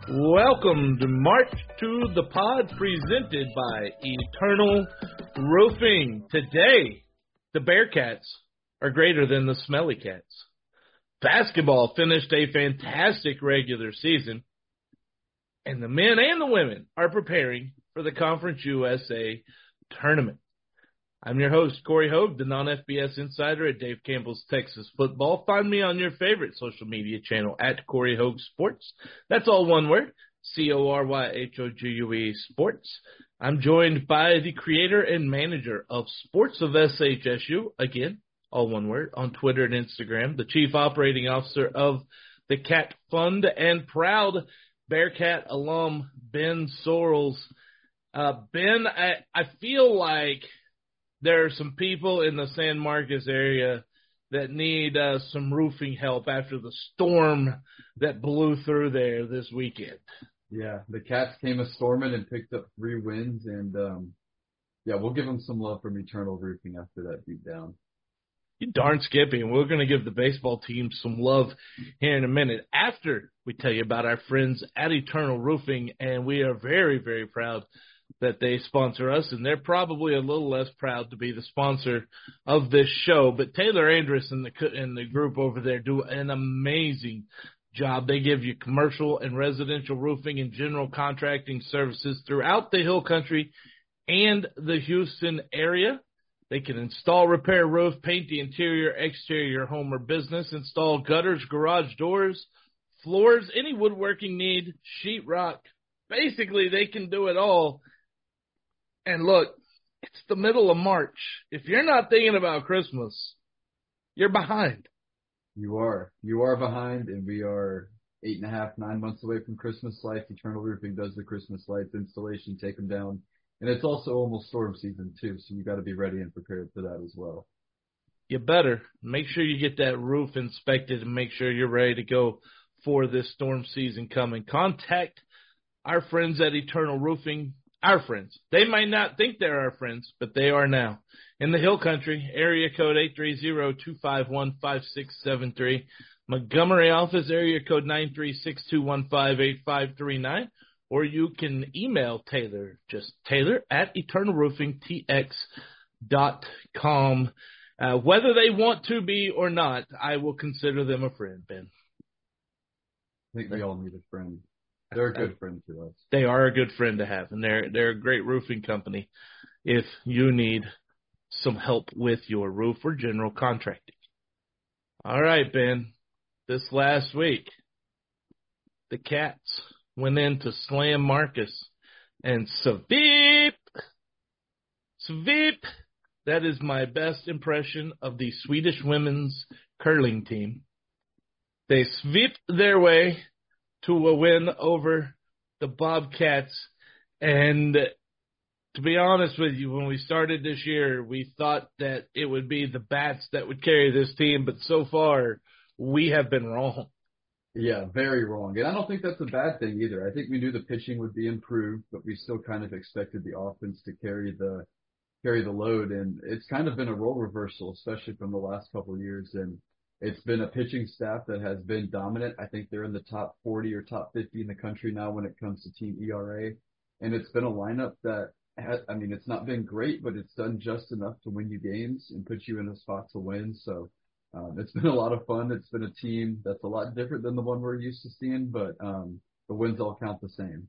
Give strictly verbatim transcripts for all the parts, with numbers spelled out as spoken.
Welcome to March to the Pod, presented by Eternal Roofing. Today, the Bearcats are greater than the Smelly Cats. Basketball finished a fantastic regular season, and the men and the women are preparing for the Conference U S A tournament. I'm your host, Corey Hogue, the non-F B S insider at Dave Campbell's Texas Football. Find me on your favorite social media channel at Corey Hogue Sports. That's all one word, C O R Y H O G U E Sports. I'm joined by the creator and manager of Sports of S H S U, again, all one word, on Twitter and Instagram, the chief operating officer of the Cat Fund, and proud Bearcat alum, Ben Sorrells. Uh, Ben, I, I feel like there are some people in the San Marcos area that need uh, some roofing help after the storm that blew through there this weekend. Yeah, the Cats came a storming and picked up three wins, and um, yeah, we'll give them some love from Eternal Roofing after that beatdown. You darn Skippy, and we're going to give the baseball team some love here in a minute after we tell you about our friends at Eternal Roofing, and we are very, very proud that they sponsor us, and they're probably a little less proud to be the sponsor of this show. But Taylor Andrus and the and the group over there do an amazing job. They give you commercial and residential roofing and general contracting services throughout the Hill Country and the Houston area. They can install, repair roof, paint the interior, exterior home or business, install gutters, garage doors, floors, any woodworking need, sheetrock. Basically, they can do it all. And look, it's the middle of March. If you're not thinking about Christmas, you're behind. You are. You are behind, and we are eight and a half, nine months away from Christmas lights. Eternal Roofing does the Christmas lights installation, take them down. And it's also almost storm season, too, so you got to be ready and prepared for that as well. You better. Make sure you get that roof inspected and make sure you're ready to go for this storm season coming. Contact our friends at Eternal Roofing. Our friends. They might not think they're our friends, but they are now. In the Hill Country, area code eight three zero, two five one, five six seven three. Montgomery office, area code nine three six, two one five, eight five three nine. Or you can email Taylor, just Taylor at eternal roofing t x dot com. Uh, whether they want to be or not, I will consider them a friend, Ben. I think we all need a friend. They're a good friend to us. They are a good friend to have, and they're they're a great roofing company if you need some help with your roof or general contracting. All right, Ben, this last week, the Cats went in to slam Marcus, and Sweep, Sweep, that is my best impression of the Swedish women's curling team. They swept their way to a win over the Bobcats. And to be honest with you, when we started this year, we thought that it would be the Bats that would carry this team, but so far we have been wrong. Yeah, very wrong. And I don't think that's a bad thing either. I think we knew the pitching would be improved, but we still kind of expected the offense to carry the carry the load. And it's kind of been a role reversal, especially from the last couple of years. And it's been a pitching staff that has been dominant. I think they're in the top forty or top fifty in the country now when it comes to team E R A. And it's been a lineup that has, I mean, it's not been great, but it's done just enough to win you games and put you in a spot to win. So um, it's been a lot of fun. It's been a team that's a lot different than the one we're used to seeing, but um, the wins all count the same.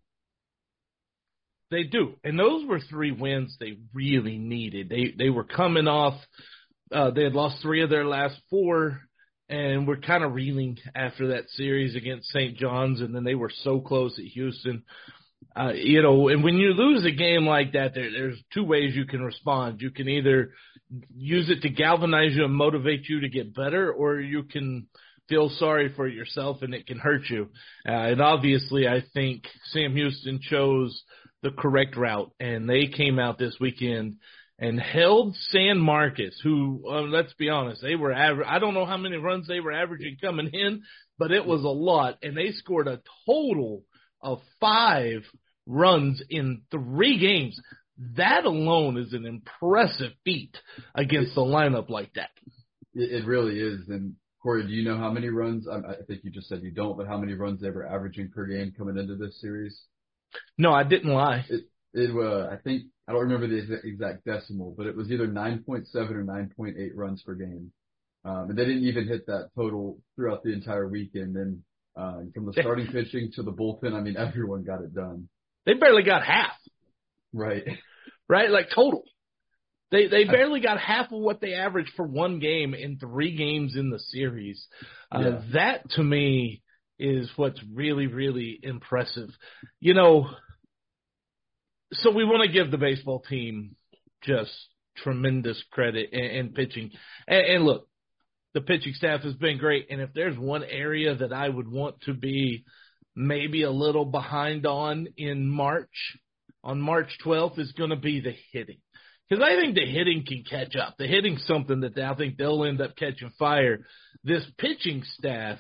They do. And those were three wins they really needed. They, they were coming off, uh, they had lost three of their last four. And we're kind of reeling after that series against Saint John's, and then they were so close at Houston. Uh, you know, and when you lose a game like that, there, there's two ways you can respond. You can either use it to galvanize you and motivate you to get better, or you can feel sorry for yourself and it can hurt you. Uh, and obviously, I think Sam Houston chose the correct route, and they came out this weekend and held San Marcos, who, uh, let's be honest, they were aver- I don't know how many runs they were averaging coming in, but it was a lot, and they scored a total of five runs in three games. That alone is an impressive feat against a lineup like that. It, it really is, and Corey, do you know how many runs? I, I think you just said you don't, but how many runs they were averaging per game coming into this series? No, I didn't lie. It, it uh, I think, I don't remember the exact, exact decimal, but it was either nine point seven or nine point eight runs per game. Um, and they didn't even hit that total throughout the entire weekend. And uh, from the starting pitching to the bullpen, I mean, everyone got it done. They barely got half. Right. Right? Like total. They they barely got half of what they averaged for one game in three games in the series. Uh, Yeah. That, to me, is what's really, really impressive. You know, so we want to give the baseball team just tremendous credit in, in pitching. And, and look, the pitching staff has been great. And if there's one area that I would want to be maybe a little behind on in March, on March twelfth, is going to be the hitting. Because I think the hitting can catch up. The hitting's something that I think they'll end up catching fire. This pitching staff,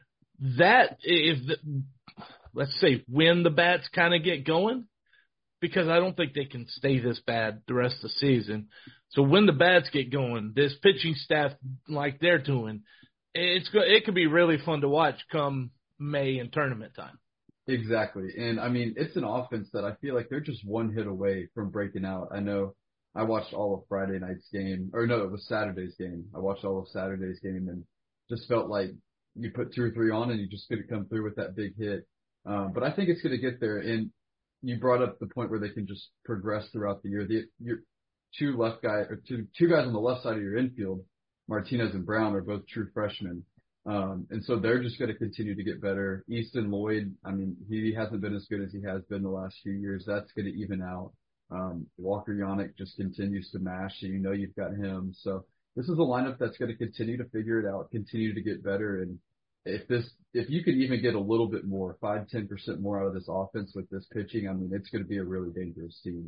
that if the, let's say when the bats kind of get going, because I don't think they can stay this bad the rest of the season. So when the bats get going, this pitching staff, like they're doing, it's it could be really fun to watch come May and tournament time. Exactly. And I mean, it's an offense that I feel like they're just one hit away from breaking out. I know I watched all of Friday night's game, or no, it was Saturday's game. I watched all of Saturday's game and just felt like you put two or three on and you just going to come through with that big hit. Um, but I think it's going to get there. And you brought up the point where they can just progress throughout the year. The, your two left guy, or two, two guys on the left side of your infield, Martinez and Brown, are both true freshmen. Um, and so they're just going to continue to get better. Easton Lloyd, I mean, he hasn't been as good as he has been the last few years. That's going to even out. Um, Walker Yannick just continues to mash, and you know you've got him. So this is a lineup that's going to continue to figure it out, continue to get better. And if this, if you can even get a little bit more, five, ten percent more out of this offense with this pitching, I mean, it's going to be a really dangerous team.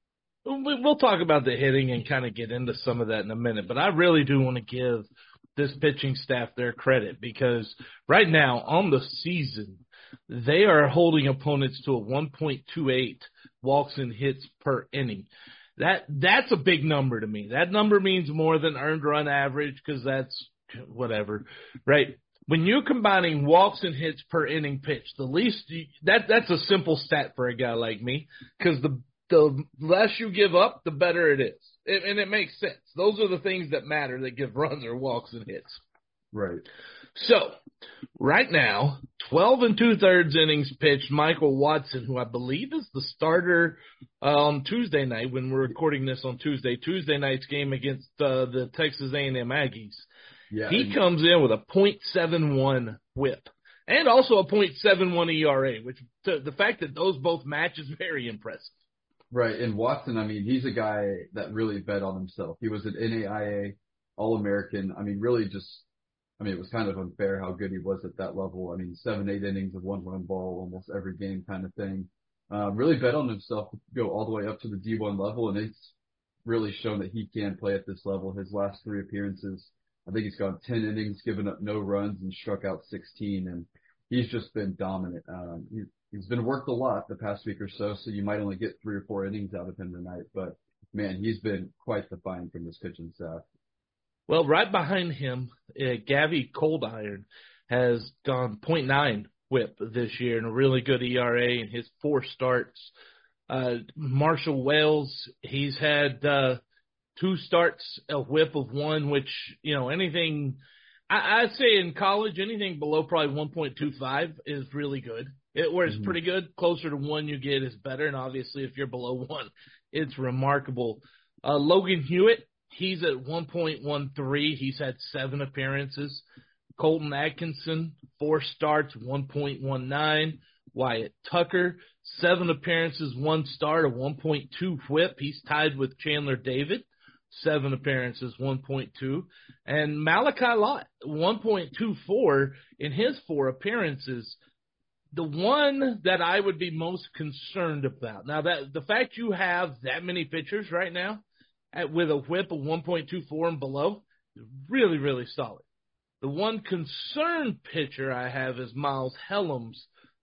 We'll talk about the hitting and kind of get into some of that in a minute, but I really do want to give this pitching staff their credit because right now on the season, they are holding opponents to a one point two eight walks and hits per inning. That that's a big number to me. That number means more than earned run average because that's whatever, right? When you're combining walks and hits per inning pitched, the least you, that that's a simple stat for a guy like me because the the less you give up, the better it is. It, and it makes sense. Those are the things that matter that give runs or walks and hits. Right. So, right now, twelve and two-thirds innings pitched. Michael Watson, who I believe is the starter uh, on Tuesday night when we're recording this on Tuesday, Tuesday night's game against uh, the Texas A and M Aggies. Yeah, he and- comes in with a point seven one whip and also a point seven one E R A, which to, the fact that those both match is very impressive. Right. And Watson, I mean, he's a guy that really bet on himself. He was an N A I A All-American. I mean, really just, I mean, it was kind of unfair how good he was at that level. I mean, seven, eight innings of one-run ball almost every game kind of thing. Uh, really bet on himself to go all the way up to the D one level, and it's really shown that he can play at this level. His last three appearances, I think he's gone ten innings, given up no runs, and struck out sixteen, and he's just been dominant. Um, he, he's been worked a lot the past week or so, so you might only get three or four innings out of him tonight, but man, he's been quite the find from this pitching staff. Well, right behind him, uh, Gavy Coldiron has gone point nine whip this year and a really good E R A in his four starts. Uh, Marshall Wells, he's had uh, two starts, a whip of one, which, you know, anything I, – I'd say in college, anything below probably one point two five is really good. It, where it's Mm-hmm. pretty good. Closer to one you get is better, and obviously if you're below one, it's remarkable. Uh, Logan Hewitt, he's at one point one three. He's had seven appearances. Colton Atkinson, four starts, one point one nine. Wyatt Tucker, seven appearances, one start, a one point two whip. He's tied with Chandler David, seven appearances, one point two. And Malachi Lott, one point two four in his four appearances. The one that I would be most concerned about, now that the fact you have that many pitchers right now at, with a whip of one point two four and below, is really, really solid. The one concerned pitcher I have is Miles Helms.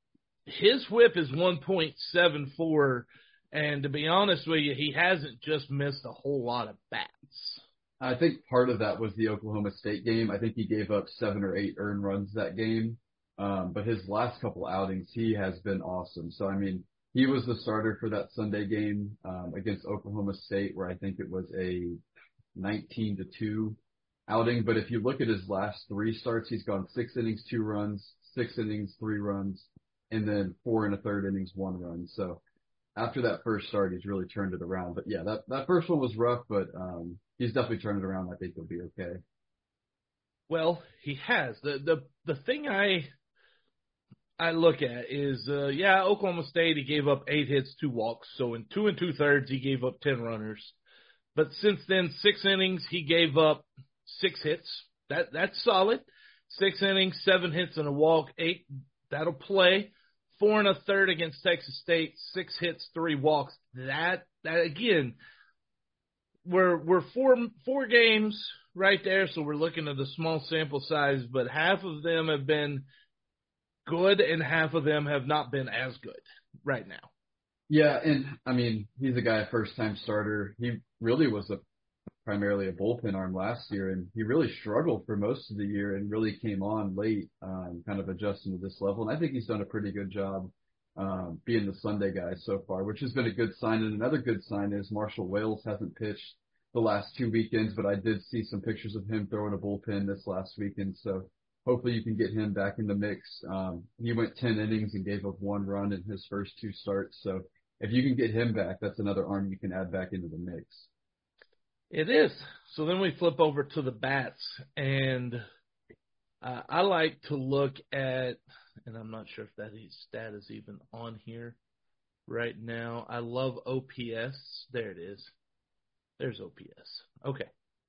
His whip is one point seven four, and to be honest with you, he hasn't just missed a whole lot of bats. I think part of that was the Oklahoma State game. I think he gave up seven or eight earned runs that game. Um, but his last couple outings, he has been awesome. So, I mean, he was the starter for that Sunday game um, against Oklahoma State, where I think it was a nineteen to two outing. But if you look at his last three starts, he's gone six innings, two runs, six innings, three runs, and then four and a third innings, one run. So after that first start, he's really turned it around. But yeah, that, that first one was rough, but um, he's definitely turned it around. I think he'll be okay. Well, he has. The the the thing I I look at is, uh, yeah, Oklahoma State, he gave up eight hits, two walks. So in two and two thirds, he gave up ten runners. But since then, six innings, he gave up six hits. That that's solid. Six innings, seven hits and a walk, eight. That'll play. Four and a third against Texas State, six hits, three walks. That that again, we're we're four four games right there, so we're looking at a small sample size, but half of them have been good and half of them have not been as good right now. Yeah, and I mean, he's a guy, a first-time starter. He really was a primarily a bullpen arm last year, and he really struggled for most of the year and really came on late, um, kind of adjusting to this level. And I think he's done a pretty good job um, being the Sunday guy so far, which has been a good sign. And another good sign is Marshall Wales hasn't pitched the last two weekends, but I did see some pictures of him throwing a bullpen this last weekend. So hopefully you can get him back in the mix. Um, he went ten innings and gave up one run in his first two starts. So if you can get him back, that's another arm you can add back into the mix. It is. So then we flip over to the bats, and uh, I like to look at, and I'm not sure if that stat is even on here right now. I love O P S. There it is. There's O P S. Okay.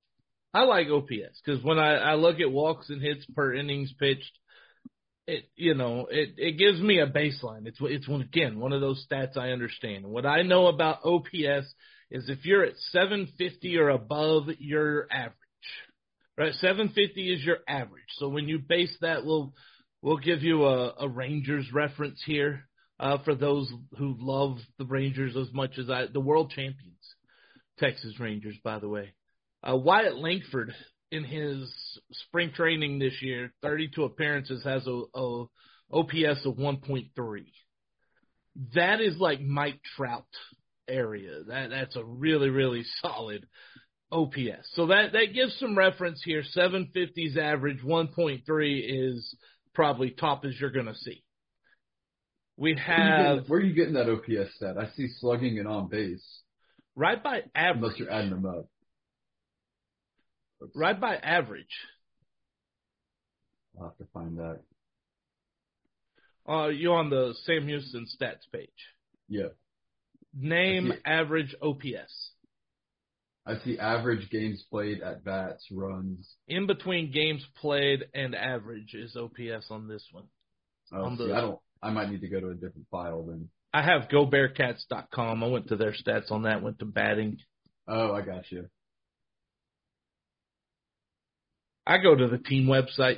I like O P S because when I, I look at walks and hits per innings pitched, it you know it, it gives me a baseline. It's it's one, again one of those stats I understand. What I know about O P S is if you're at seven fifty or above, you're average, right? seven fifty is your average. So when you base that, we'll we'll give you a, a Rangers reference here uh, for those who love the Rangers as much as I, the world champions, Texas Rangers, by the way. Uh, Wyatt Langford, in his spring training this year, thirty-two appearances, has a, a O P S of one point three. That is like Mike Trout area. That that's a really, really solid O P S. So that, that gives some reference here. seven fifty's average, one point three is probably top as you're going to see. We have... Where are you getting that O P S stat? I see slugging and on base. Right by average. Unless you're adding them up. Right by average. I'll have to find that. Uh, you on the Sam Houston stats page. Yeah. Name average O P S. I see average games played, at bats, runs. In between games played and average is O P S on this one. Oh, on see, the, I don't. I might need to go to a different file then. I have go bearcats dot com. I went to their stats on that. Went to batting. Oh, I got you. I go to the team websites.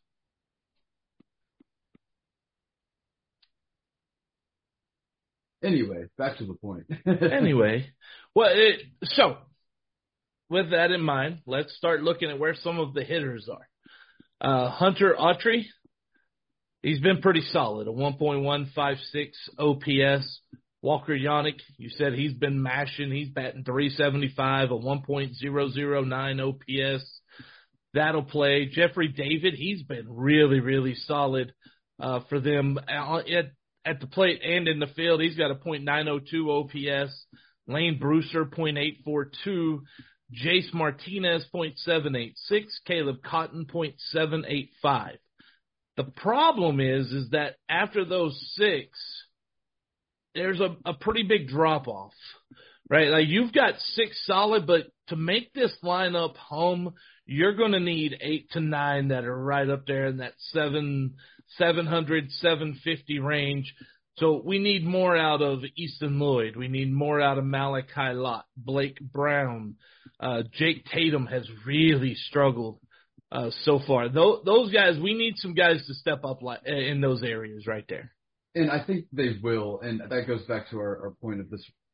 Anyway, back to the point. Anyway, well, it, so with that in mind, let's start looking at where some of the hitters are. Uh, Hunter Autry, he's been pretty solid, a one point one five six O P S. Walker Yannick, you said he's been mashing. He's batting three seventy-five, a one point oh oh nine O P S. That'll play. Jeffrey David, he's been really, really solid uh, for them at, at the plate and in the field. He's got a point nine oh two O P S. Lane Brewster, point eight four two. Jace Martinez, point seven eight six. Caleb Cotton, point seven eight five. The problem is, is that after those six, there's a, a pretty big drop-off, right? Like you've got six solid, but to make this lineup hum, you're going to need eight to nine that are right up there in that seven, seven hundred, seven fifty range. So we need more out of Easton Lloyd. We need more out of Malachi Lott, Blake Brown. Uh, Jake Tatum has really struggled uh, so far. Those, those guys, we need some guys to step up like, in those areas right there. And I think they will, and that goes back to our, our point of this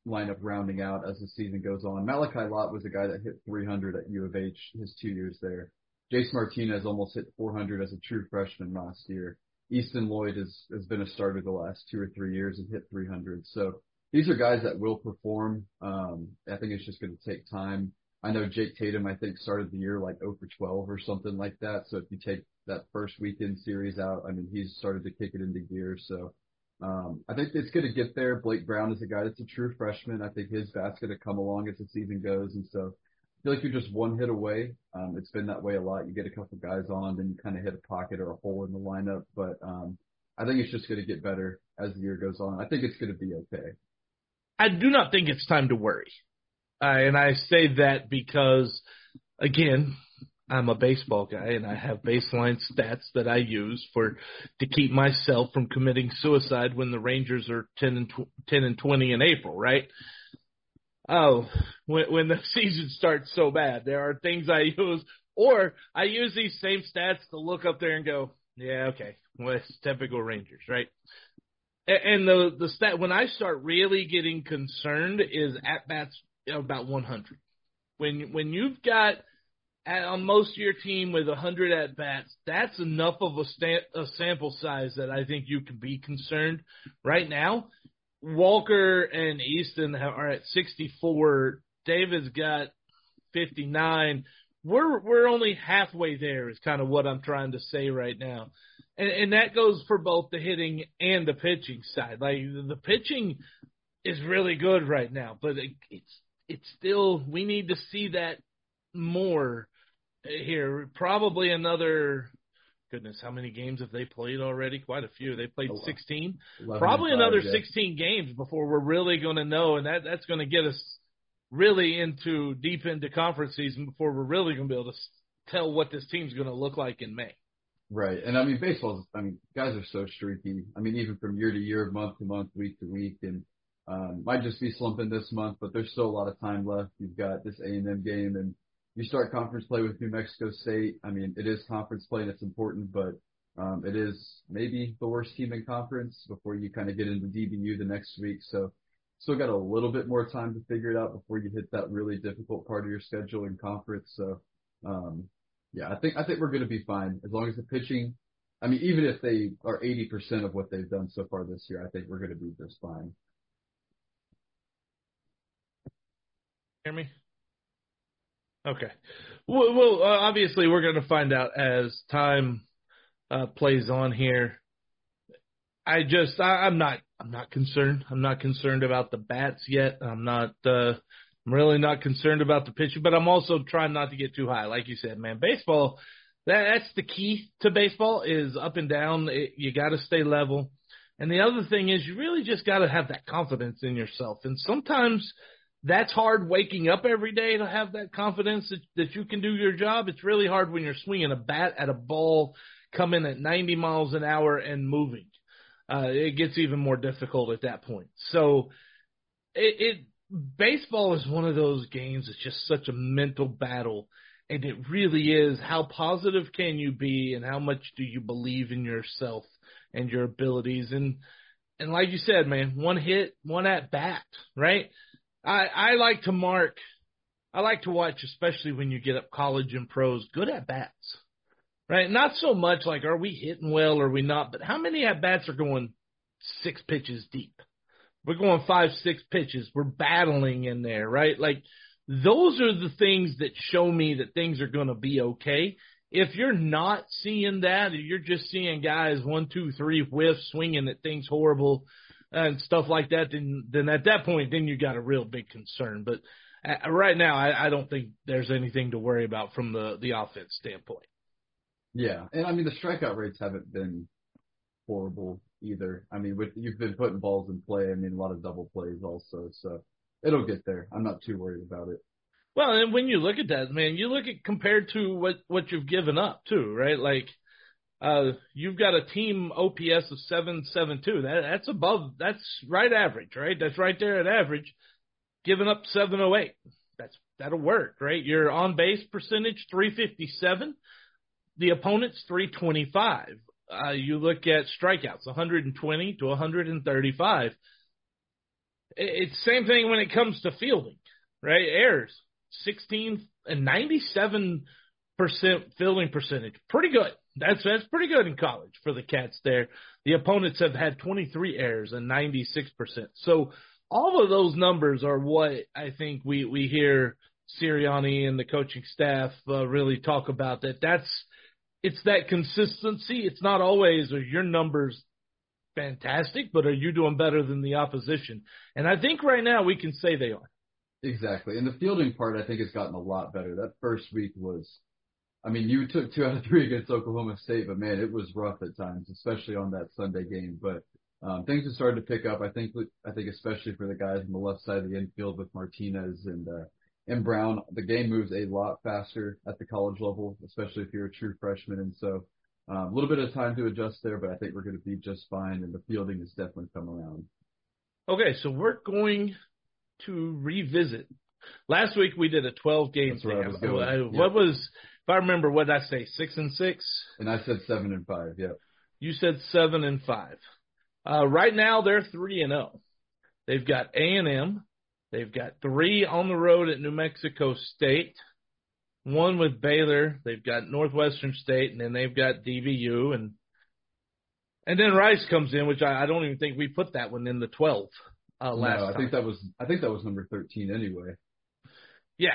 lineup rounding out as the season goes on. Malachi Lott was a guy that hit three hundred at U of H his two years there. Jace Martinez almost hit four hundred as a true freshman last year. Easton Lloyd has, has been a starter the last two or three years and hit three hundred. So these are guys that will perform. Um, I think it's just going to take time. I know Jake Tatum, I think, started the year like oh for twelve or something like that. So if you take that first weekend series out, I mean, he's started to kick it into gear. So um, I think it's going to get there. Blake Brown is a guy that's a true freshman. I think his bat's going to come along as the season goes. And so I feel like you're just one hit away. Um, it's been that way a lot. You get a couple guys on, then you kind of hit a pocket or a hole in the lineup. But um, I think it's just going to get better as the year goes on. I think it's going to be okay. I do not think it's time to worry. Uh, and I say that because, again, I'm a baseball guy and I have baseline stats that I use for to keep myself from committing suicide when the Rangers are ten and tw- ten and twenty in April, right? Oh, when, when the season starts so bad, there are things I use, or I use these same stats to look up there and go, yeah, okay, well, it's typical Rangers, right? And the the stat when I start really getting concerned is at bats about one hundred. When when you've got at, on most of your team with one hundred at bats, that's enough of a, sta- a sample size that I think you can be concerned. Right now, Walker and Easton are at sixty-four. David's got fifty-nine. We're we're only halfway there is kind of what I'm trying to say right now. And, and that goes for both the hitting and the pitching side. Like the pitching is really good right now, but it, it's it's still we need to see that more here. Probably another goodness, how many games have they played already? Quite a few. They played sixteen. Probably five, another yeah. sixteen games before we're really going to know, and that that's going to get us really into deep into conference season before we're really going to be able to tell what this team's going to look like in May. Right. And I mean, baseball's, I mean, guys are so streaky. I mean, even from year to year, month to month, week to week, and um, might just be slumping this month, but there's still a lot of time left. You've got this A and M game, and you start conference play with New Mexico State. I mean, it is conference play and it's important, but um, it is maybe the worst team in conference before you kind of get into D B U the next week. So still got a little bit more time to figure it out before you hit that really difficult part of your schedule in conference. So, um, yeah, I think I think we're going to be fine as long as the pitching. I mean, even if they are eighty percent of what they've done so far this year, I think we're going to be just fine. Hear me? Okay. Well, well uh, obviously we're going to find out as time uh, plays on here. I just I, I'm not I'm not concerned. I'm not concerned about the bats yet. I'm not. Uh, I'm really not concerned about the pitching, but I'm also trying not to get too high. Like you said, man, baseball, that, that's the key to baseball is up and down. It, you got to stay level. And the other thing is you really just got to have that confidence in yourself. And sometimes that's hard waking up every day to have that confidence that, that you can do your job. It's really hard when you're swinging a bat at a ball coming at ninety miles an hour and moving. Uh, it gets even more difficult at that point. So it, it baseball is one of those games that's just such a mental battle, and it really is how positive can you be and how much do you believe in yourself and your abilities. And and like you said, man, one hit, one at bat, right? I, I like to mark, I like to watch, especially when you get up college and pros, good at bats, right? Not so much like are we hitting well or are we not, but how many at bats are going six pitches deep? We're going five, six pitches. We're battling in there, right? Like those are the things that show me that things are going to be okay. If you're not seeing that, or you're just seeing guys one, two, three whiffs swinging at things horrible and stuff like that, then then at that point, then you got a real big concern. But uh, right now, I, I don't think there's anything to worry about from the, the offense standpoint. Yeah, and I mean the strikeout rates haven't been horrible either. I mean, with, you've been putting balls in play. I mean, a lot of double plays also, so it'll get there. I'm not too worried about it. Well, and when you look at that, man, you look at compared to what, what you've given up too, right? Like, uh, you've got a team O P S of seven seventy-two. That that's above. That's right average, right? That's right there at average. Giving up seven oh eight. That's that'll work, right? Your on base percentage three fifty-seven. The opponent's three twenty-five. Uh, you look at strikeouts, one hundred twenty to one hundred thirty-five. It's the same thing when it comes to fielding, right? Errors, sixteen and ninety-seven percent fielding percentage. Pretty good. That's that's pretty good in college for the Cats there. The opponents have had twenty-three errors and ninety-six percent. So all of those numbers are what I think we, we hear Sirianni and the coaching staff uh, really talk about. That that's it's that consistency. It's not always are your numbers fantastic, but are you doing better than the opposition? And I think right now we can say they are. Exactly. And the fielding part, I think, has gotten a lot better. That first week was, I mean, you took two out of three against Oklahoma State, but man, it was rough at times, especially on that Sunday game. But um, things have started to pick up. I think, I think especially for the guys on the left side of the infield with Martinez and uh, and Brown, the game moves a lot faster at the college level, especially if you're a true freshman. And so um, a little bit of time to adjust there, but I think we're going to be just fine. And the fielding has definitely come around. Okay, so we're going to revisit. Last week we did a twelve game That's where I was going. I, Yep. What was, if I remember, what did I say, six and six? And I said seven and five. Yep. You said seven and five. Uh, right now they're three and zero. They've got A and M. They've got three on the road at New Mexico State. One with Baylor. They've got Northwestern State, and then they've got D V U, and and then Rice comes in, which I, I don't even think we put that one in the twelve. Uh, last no, I time. think that was I think that was number thirteen anyway. Yeah.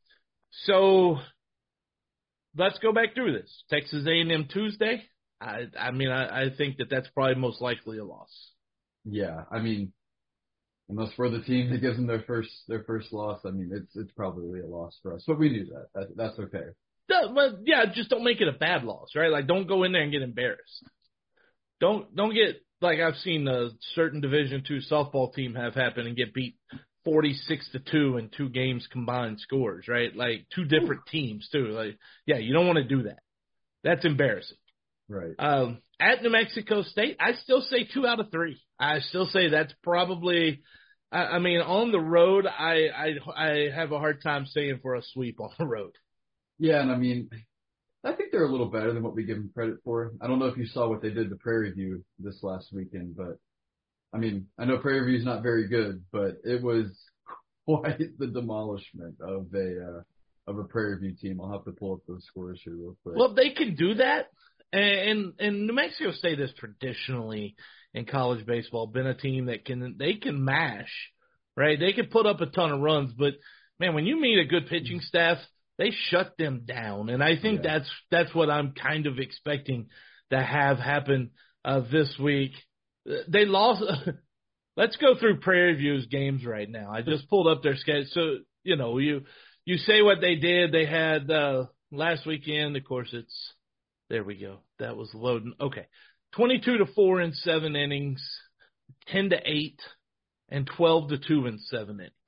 So let's go back through this. Texas A and M Tuesday. I I mean I, I think that that's probably most likely a loss. Yeah, I mean, unless we're the team that gives them their first their first loss, I mean it's it's probably a loss for us. But we knew that. that that's okay. No, but yeah, just don't make it a bad loss, right? Like don't go in there and get embarrassed. Don't don't get like I've seen a certain Division two softball team have happen and get beat forty-six to two in two games combined scores, right? Like two different Ooh. teams too. Like yeah, you don't want to do that. That's embarrassing. Right. Um, at New Mexico State, I still say two out of three. I still say that's probably. I, I mean, on the road, I, I I have a hard time saying for a sweep on the road. Yeah, and I mean, I think they're a little better than what we give them credit for. I don't know if you saw what they did to Prairie View this last weekend, but I mean, I know Prairie View's not very good, but it was quite the demolishment of a uh, of a Prairie View team. I'll have to pull up those scores here real quick. Well, they can do that, and and New Mexico State has traditionally in college baseball been a team that can they can mash, right? They can put up a ton of runs, but man, when you meet a good pitching staff, they shut them down, and I think yeah. that's that's what I'm kind of expecting to have happen uh, this week. They lost. Let's go through Prairie View's games right now. I just pulled up their schedule. So you know, you you say what they did. They had uh, last weekend. Of course, it's there. We go. That was loading. Okay, twenty-two to four in seven innings, ten to eight, and twelve to two in seven innings.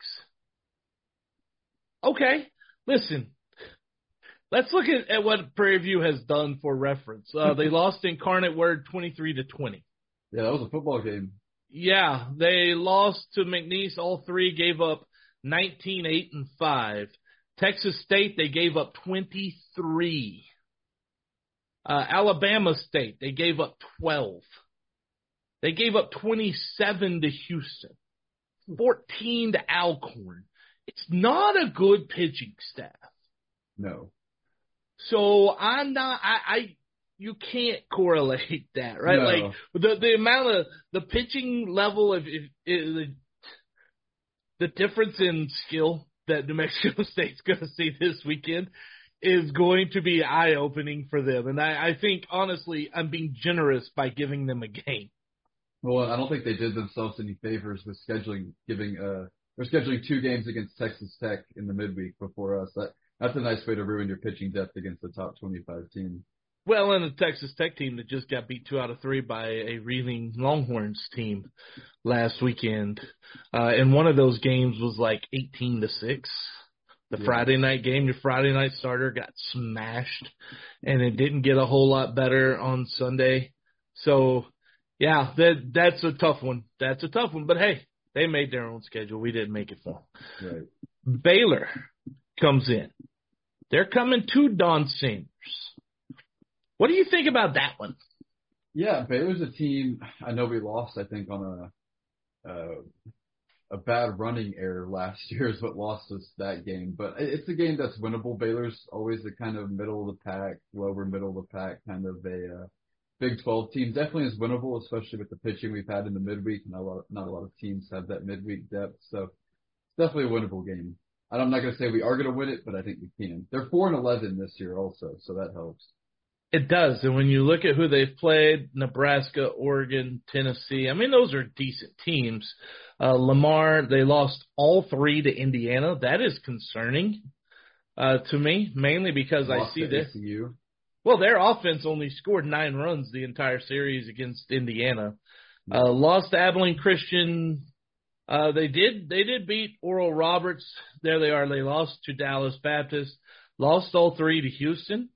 Okay, listen. Let's look at, at what Prairie View has done for reference. Uh, they lost Incarnate Word twenty-three to twenty. Yeah, that was a football game. Yeah, they lost to McNeese. All three gave up nineteen, eight, and five. Texas State, they gave up twenty-three. Uh, Alabama State, they gave up twelve. They gave up twenty-seven to Houston, fourteen to Alcorn. It's not a good pitching staff. No. So I'm not. I, I you can't correlate that, right? No. Like the the amount of the pitching level of if, if, the the difference in skill that New Mexico State's going to see this weekend is going to be eye opening for them, and I, I think honestly I'm being generous by giving them a game. Well, I don't think they did themselves any favors with scheduling, giving uh, they're scheduling two games against Texas Tech in the midweek before us. That. That's a nice way to ruin your pitching depth against the top twenty-five team. Well, and the Texas Tech team that just got beat two out of three by a reeling Longhorns team last weekend. Uh, and one of those games was like eighteen to six. The yeah. Friday night game, your Friday night starter got smashed, and it didn't get a whole lot better on Sunday. So, yeah, that that's a tough one. That's a tough one. But, hey, they made their own schedule. We didn't make it for them. Right. Baylor comes in. They're coming to Don Sanders. What do you think about that one? Yeah, Baylor's a team. I know we lost, I think, on a uh, a bad running error last year is what lost us that game. But it's a game that's winnable. Baylor's always the kind of middle of the pack, lower middle of the pack kind of a uh, Big twelve team. Definitely is winnable, especially with the pitching we've had in the midweek. Not a lot, not a lot of teams have that midweek depth, so it's definitely a winnable game. And I'm not going to say we are going to win it, but I think we can. They're four and eleven this year, also, so that helps. It does, and when you look at who they've played, Nebraska, Oregon, Tennessee, I mean, those are decent teams. Uh, Lamar, they lost all three to Indiana. That is concerning uh, to me, mainly because Lost I see to this. A C U. Well, their offense only scored nine runs the entire series against Indiana. Uh, lost to Abilene Christian. Uh, they did they did beat Oral Roberts. There they are. They lost to Dallas Baptist. Lost all three to Houston.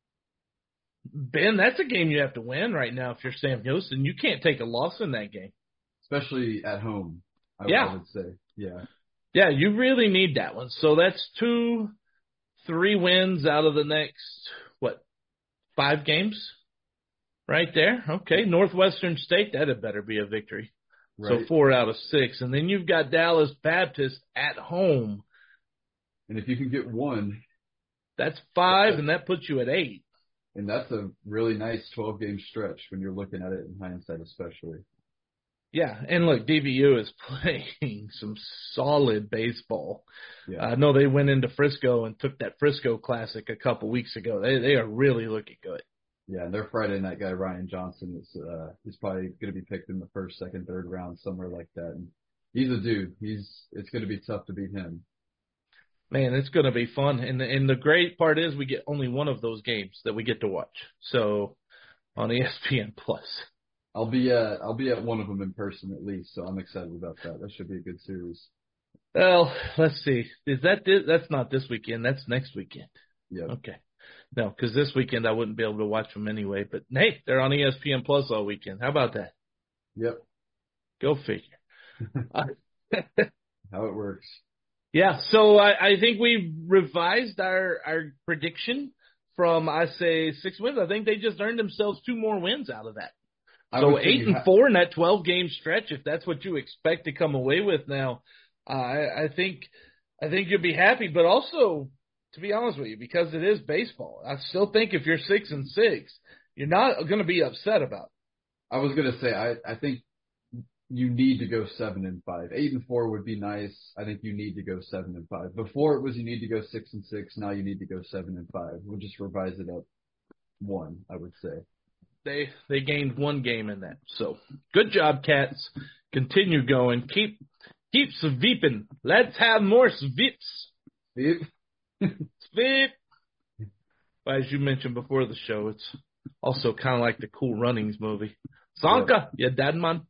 Ben, that's a game you have to win right now if you're Sam Houston. You can't take a loss in that game. Especially at home, I, yeah. I would say. Yeah. Yeah, you really need that one. So that's two, three wins out of the next, what, five games? Right there. Okay. Northwestern State, that had better be a victory. Right. So four out of six. And then you've got Dallas Baptist at home. And if you can get one. That's five, and that puts you at eight. And that's a really nice twelve-game stretch when you're looking at it in hindsight, especially. Yeah, and look, D B U is playing some solid baseball. Yeah. I know they went into Frisco and took that Frisco Classic a couple weeks ago. They they are really looking good. Yeah, and their Friday night guy, Ryan Johnson, is uh, he's probably going to be picked in the first, second, third round, somewhere like that. And he's a dude. He's It's going to be tough to beat him. Man, it's going to be fun. And the, and the great part is we get only one of those games that we get to watch. So on E S P N Plus. I'll be at I'll be at one of them in person at least, so I'm excited about that. That should be a good series. Well, let's see. Is that this? That's not this weekend. That's next weekend. Yeah. Okay. No, because this weekend I wouldn't be able to watch them anyway. But hey, they're on E S P N Plus all weekend. How about that? Yep. Go figure. How it works. Yeah. So I, I think we revised our our prediction from I say six wins. I think they just earned themselves two more wins out of that. So eight and ha- four in that twelve-game stretch, if that's what you expect to come away with now, uh, I, I think I think you'll be happy. But also, to be honest with you, because it is baseball, I still think if you're six and six, you're not going to be upset about it. I was going to say, I, I think you need to go seven and five. Eight and four would be nice. I think you need to go seven and five. Before it was you need to go six and six. Now you need to go seven and five. We'll just revise it up one, I would say. They they gained one game in that. So good job, Cats. Continue going. Keep keep sweeping. Let's have more sweeps. Sweep. Sweep. As you mentioned before the show, it's also kind of like the Cool Runnings movie. Sanka, yeah. You dead man.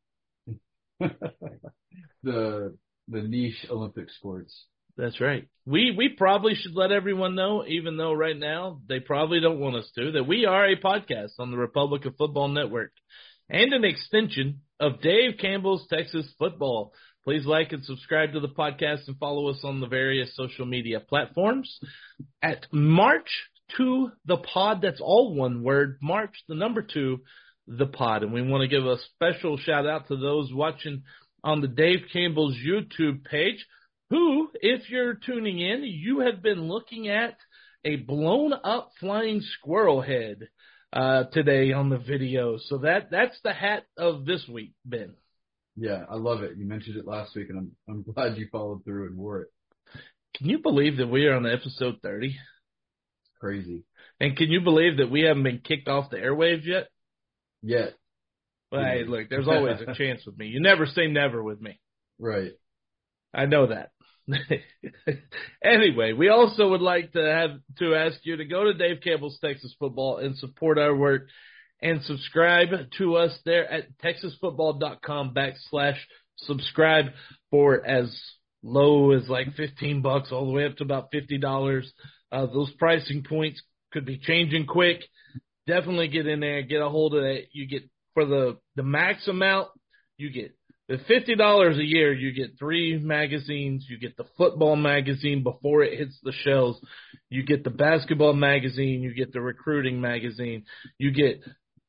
the the niche Olympic sports. That's right. We we probably should let everyone know, even though right now they probably don't want us to, that we are a podcast on the Republic of Football Network and an extension of Dave Campbell's Texas Football. Please like and subscribe to the podcast and follow us on the various social media platforms at March to the Pod. That's all one word. March, the number two, the Pod. And we want to give a special shout out to those watching on the Dave Campbell's YouTube page, who, if you're tuning in, you have been looking at a blown-up flying squirrel head uh, today on the video. So that that's the hat of this week, Ben. Yeah, I love it. You mentioned it last week, and I'm I'm glad you followed through and wore it. Can you believe that we are on episode thirty? It's crazy. And can you believe that we haven't been kicked off the airwaves yet? Yet. Well, hey, look, there's always a chance with me. You never say never with me. Right. I know that. Anyway, we also would like to have to ask you to go to Dave Campbell's Texas Football and support our work and subscribe to us there at texasfootball.com backslash subscribe for as low as like fifteen bucks all the way up to about fifty dollars. Uh, those pricing points could be changing quick. Definitely get in there, get a hold of that. You get for the, the max amount, you get the fifty dollars a year, you get three magazines. You get the football magazine before it hits the shelves. You get the basketball magazine. You get the recruiting magazine. You get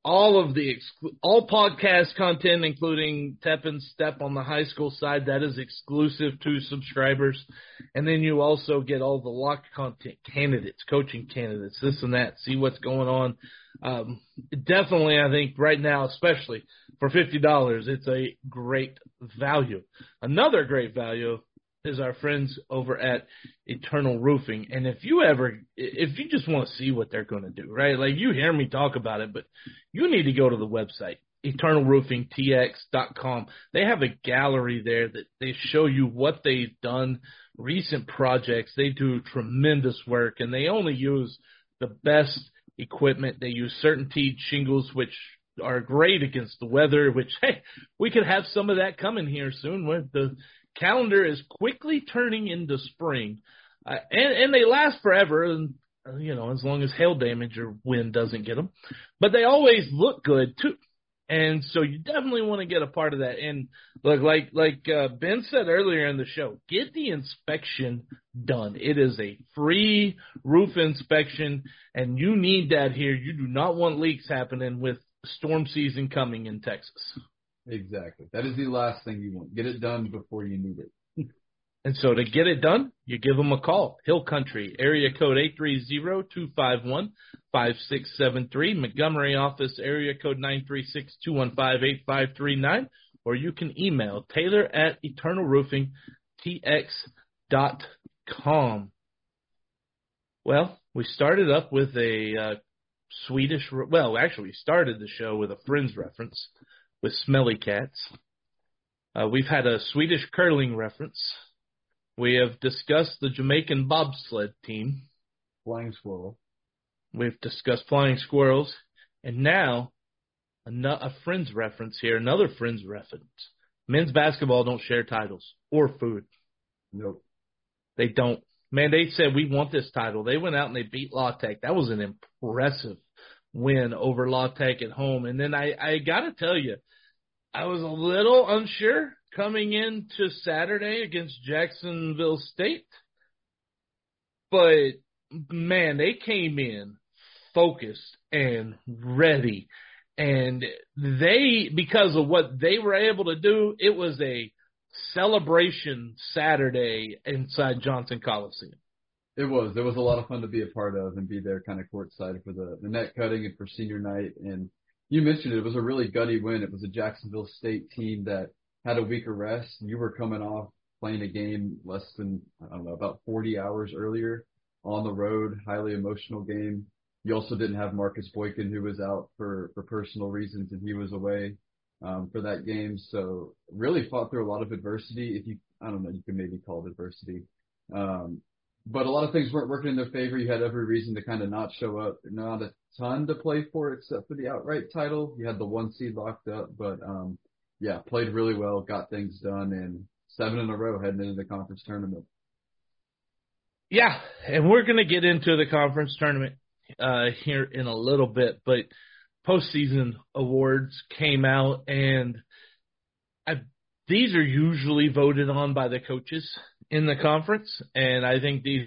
all of the exclu- all podcast content, including Tep and Step on the high school side, that is exclusive to subscribers. And then you also get all the locked content, candidates, coaching candidates, this and that, see what's going on. Um, definitely, I think right now, especially for fifty dollars, it's a great value. Another great value is our friends over at Eternal Roofing. And if you ever, if you just want to see what they're going to do, right? Like you hear me talk about it, but you need to go to the website, eternal roofing t x dot com. They have a gallery there that they show you what they've done, recent projects. They do tremendous work, and they only use the best equipment. They use CertainTeed shingles, which are great against the weather, which, hey, we could have some of that coming here soon with the calendar is quickly turning into spring, uh, and, and they last forever, and, uh, you know, as long as hail damage or wind doesn't get them. But they always look good, too. And so you definitely want to get a part of that. And look, like like uh, Ben said earlier in the show, get the inspection done. It is a free roof inspection, and you need that here. You do not want leaks happening with storm season coming in Texas. Exactly. That is the last thing you want. Get it done before you need it. And so to get it done, you give them a call. Hill Country, area code eight three zero, two five one, five six seven three. Montgomery office, area code nine three six, two one five, eight five three nine. Or you can email Taylor at eternal roofing t x dot com. Well, we started up with a uh, Swedish, well, actually we started the show with a Friends reference with Smelly Cats. Uh, we've had a Swedish curling reference. We have discussed the Jamaican bobsled team. Flying squirrel. We've discussed flying squirrels. And now, a, a Friends reference here, another Friends reference. Men's basketball don't share titles or food. Nope. They don't. Man, they said, we want this title. They went out and they beat La Tech. That was an impressive win over La Tech at home. And then I, I got to tell you, I was a little unsure coming into Saturday against Jacksonville State. But, man, they came in focused and ready. And they, because of what they were able to do, it was a celebration Saturday inside Johnson Coliseum. It was. It was a lot of fun to be a part of and be there kind of courtside for the, the net cutting and for senior night. And you mentioned it, it was a really gutty win. It was a Jacksonville State team that had a week of rest. You were coming off playing a game less than, I don't know, about forty hours earlier on the road, highly emotional game. You also didn't have Marcus Boykin, who was out for, for personal reasons, and he was away um, for that game. So really fought through a lot of adversity. If you, I don't know, you can maybe call it adversity. Um, But a lot of things weren't working in their favor. You had every reason to kind of not show up. Not a ton to play for except for the outright title. You had the one seed locked up, but um, yeah, played really well, got things done, and seven in a row heading into the conference tournament. Yeah, and we're going to get into the conference tournament uh, here in a little bit, but postseason awards came out, and I, these are usually voted on by the coaches in the conference, and I think the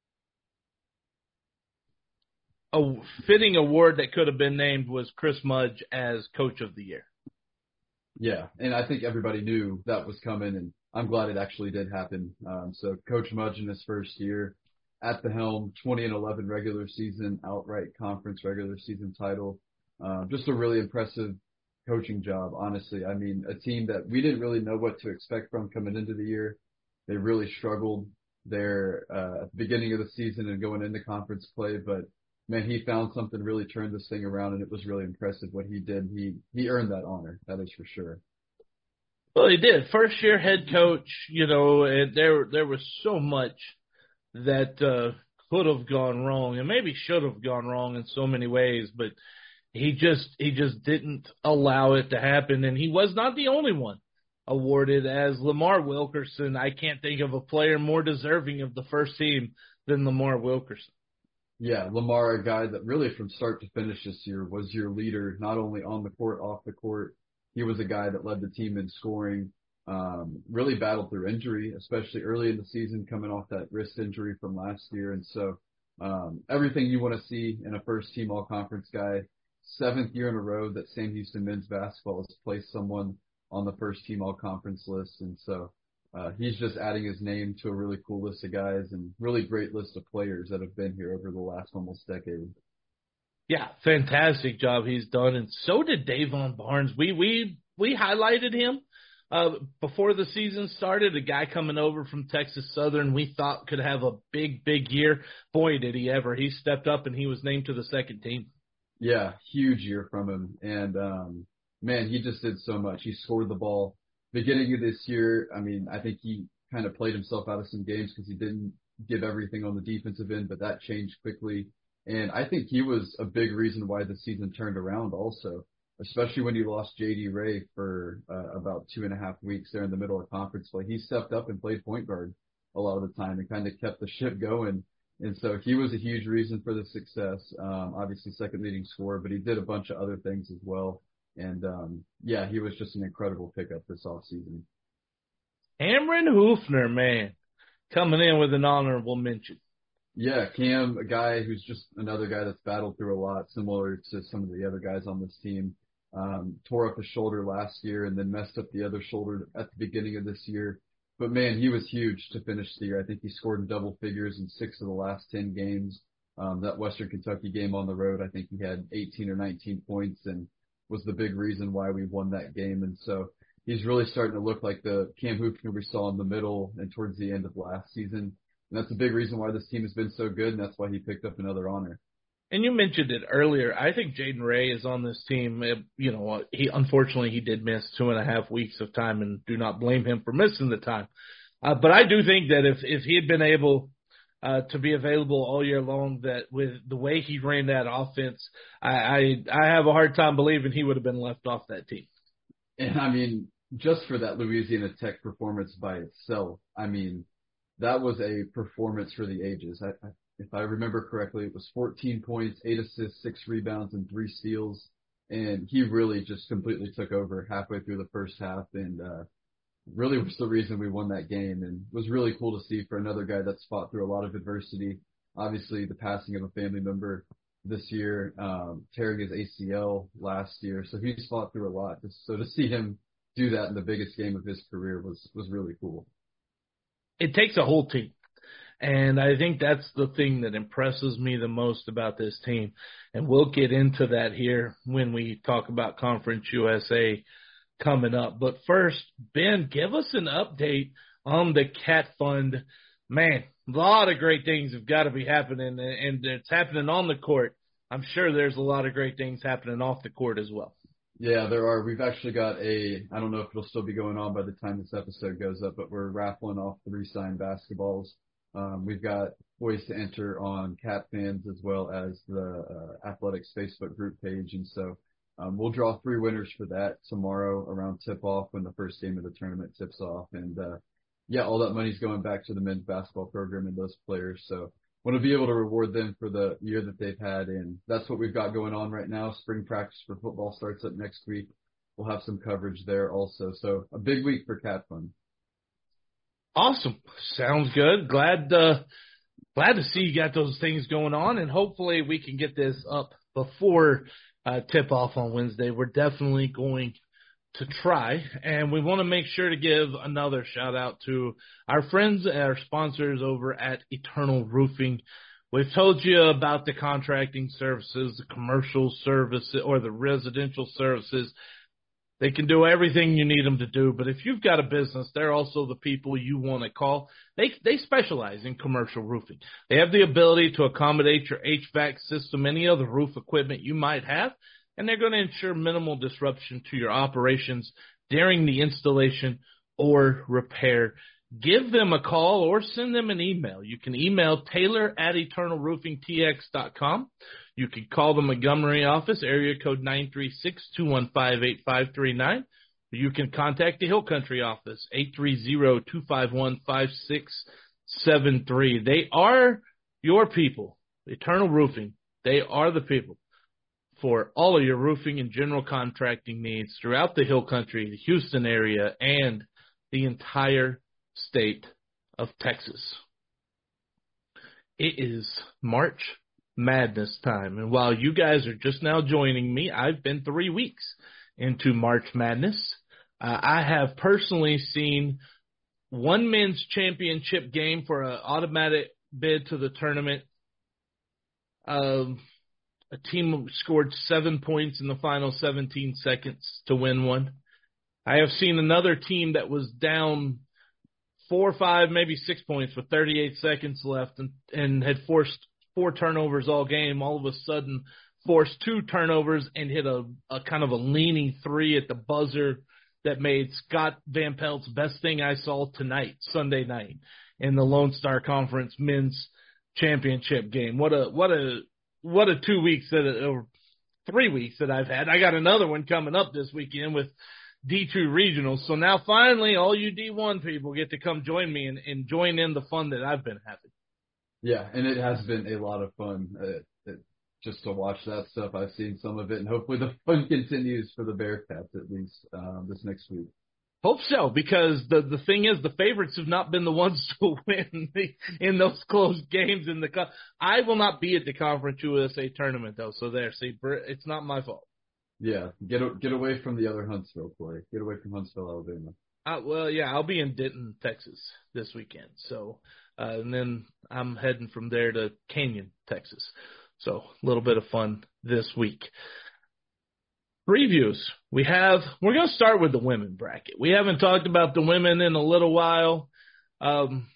a fitting award that could have been named was Chris Mudge as Coach of the Year. Yeah, and I think everybody knew that was coming, and I'm glad it actually did happen. Um, so Coach Mudge in his first year at the helm, twenty and eleven regular season, outright conference regular season title. Um, just a really impressive coaching job, honestly. I mean, a team that we didn't really know what to expect from coming into the year. They really struggled there uh, at the beginning of the season and going into conference play, but man, he found something, really turned this thing around, and it was really impressive what he did. He he earned that honor, that is for sure. Well, he did. First year head coach, you know, and there there was so much that uh, could have gone wrong, and maybe should have gone wrong in so many ways, but he just he just didn't allow it to happen, and he was not the only one awarded. As Lamar Wilkerson, I can't think of a player more deserving of the first team than Lamar Wilkerson. Yeah, Lamar, a guy that really from start to finish this year was your leader, not only on the court, off the court. He was a guy that led the team in scoring, um, really battled through injury, especially early in the season, coming off that wrist injury from last year. And so um, everything you want to see in a first-team all-conference guy, seventh year in a row that Sam Houston men's basketball has placed someone on the first team all conference list. And so uh, he's just adding his name to a really cool list of guys and really great list of players that have been here over the last almost decade. Yeah, fantastic job he's done, and so did Davon Barnes. We we we highlighted him uh, before the season started. A guy coming over from Texas Southern we thought could have a big, big year. Boy, did he ever. He stepped up, and he was named to the second team. Yeah, huge year from him. And, um, man, he just did so much. He scored the ball. Beginning of this year, I mean, I think he kind of played himself out of some games because he didn't give everything on the defensive end, but that changed quickly. And I think he was a big reason why the season turned around also, especially when you lost J D Ray for uh, about two and a half weeks there in the middle of conference play. He stepped up and played point guard a lot of the time and kind of kept the ship going. And so he was a huge reason for the success. Um, obviously second leading scorer, but he did a bunch of other things as well. And, um, yeah, he was just an incredible pickup this offseason. Cameron Hoofner, man, coming in with an honorable mention. Yeah, Cam, a guy who's just another guy that's battled through a lot, similar to some of the other guys on this team. Um, tore up his shoulder last year and then messed up the other shoulder at the beginning of this year. But, man, he was huge to finish the year. I think he scored in double figures in six of the last ten games. Um, that Western Kentucky game on the road, I think he had eighteen or nineteen points and was the big reason why we won that game. And so he's really starting to look like the Cam Hoofner we saw in the middle and towards the end of last season. And that's a big reason why this team has been so good, and that's why he picked up another honor. And you mentioned it earlier. I think Jaden Ray is on this team. You know, he unfortunately he did miss two and a half weeks of time, and do not blame him for missing the time. Uh, but I do think that if if he had been able uh, to be available all year long, that with the way he ran that offense, I, I I have a hard time believing he would have been left off that team. And I mean, just for that Louisiana Tech performance by itself, I mean, that was a performance for the ages. I, I, if I remember correctly, it was fourteen points, eight assists, six rebounds, and three steals. And he really just completely took over halfway through the first half and uh, really was the reason we won that game. And it was really cool to see for another guy that's fought through a lot of adversity. Obviously, the passing of a family member this year, um, tearing his A C L last year. So he's fought through a lot. So to see him do that in the biggest game of his career was was really cool. It takes a whole team. And I think that's the thing that impresses me the most about this team. And we'll get into that here when we talk about Conference U S A coming up. But first, Ben, give us an update on the Cat Fund. Man, a lot of great things have got to be happening, and it's happening on the court. I'm sure there's a lot of great things happening off the court as well. Yeah, there are. We've actually got a, I don't know if it'll still be going on by the time this episode goes up, but we're raffling off three signed basketballs. Um, we've got ways to enter on Cat Fans as well as the uh, Athletics Facebook group page. And so um, we'll draw three winners for that tomorrow around tip-off when the first game of the tournament tips off. And, uh, yeah, all that money's going back to the men's basketball program and those players. So want to be able to reward them for the year that they've had. And that's what we've got going on right now. Spring practice for football starts up next week. We'll have some coverage there also. So a big week for Cat Fund. Awesome. Sounds good. Glad, uh, glad to see you got those things going on, and hopefully we can get this up before uh, tip-off on Wednesday. We're definitely going to try, and we want to make sure to give another shout-out to our friends and our sponsors over at Eternal Roofing. We've told you about the contracting services, the commercial services, or the residential services. They can do everything you need them to do, but if you've got a business, they're also the people you want to call. They they specialize in commercial roofing. They have the ability to accommodate your H V A C system, any other roof equipment you might have, and they're going to ensure minimal disruption to your operations during the installation or repair. Give them a call or send them an email. You can email Taylor at eternal roofing t x dot com. You can call the Montgomery office, area code nine three six, two one five, eight five three nine. You can contact the Hill Country office, eight three zero, two five one, five six seven three. They are your people, Eternal Roofing. They are the people for all of your roofing and general contracting needs throughout the Hill Country, the Houston area, and the entire state of Texas. It is March Madness time. And while you guys are just now joining me, I've been three weeks into March Madness. Uh, I have personally seen one men's championship game for an automatic bid to the tournament. Um, a team scored seven points in the final seventeen seconds to win one. I have seen another team that was down four, five, maybe six points with thirty-eight seconds left and, and had forced four turnovers all game. All of a sudden forced two turnovers and hit a, a kind of a leaning three at the buzzer that made Scott Van Pelt's best thing I saw tonight, Sunday night, in the Lone Star Conference men's championship game. What a what a what a two weeks that or three weeks that I've had. I got another one coming up this weekend with D two regionals. So now finally all you D one people get to come join me and, and join in the fun that I've been having. Yeah, and it has been a lot of fun uh, it, just to watch that stuff. I've seen some of it, and hopefully the fun continues for the Bearcats at least um, this next week. Hope so, because the the thing is, the favorites have not been the ones to win the, in those close games. In the co- I will not be at the Conference U S A tournament though, so there. See, it's not my fault. Yeah, get get away from the other Huntsville play. Get away from Huntsville, Alabama. Uh, well, yeah, I'll be in Denton, Texas this weekend. So, uh, and then I'm heading from there to Canyon, Texas. So, a little bit of fun this week. Previews. We have, we're going to start with the women bracket. We haven't talked about the women in a little while. Um,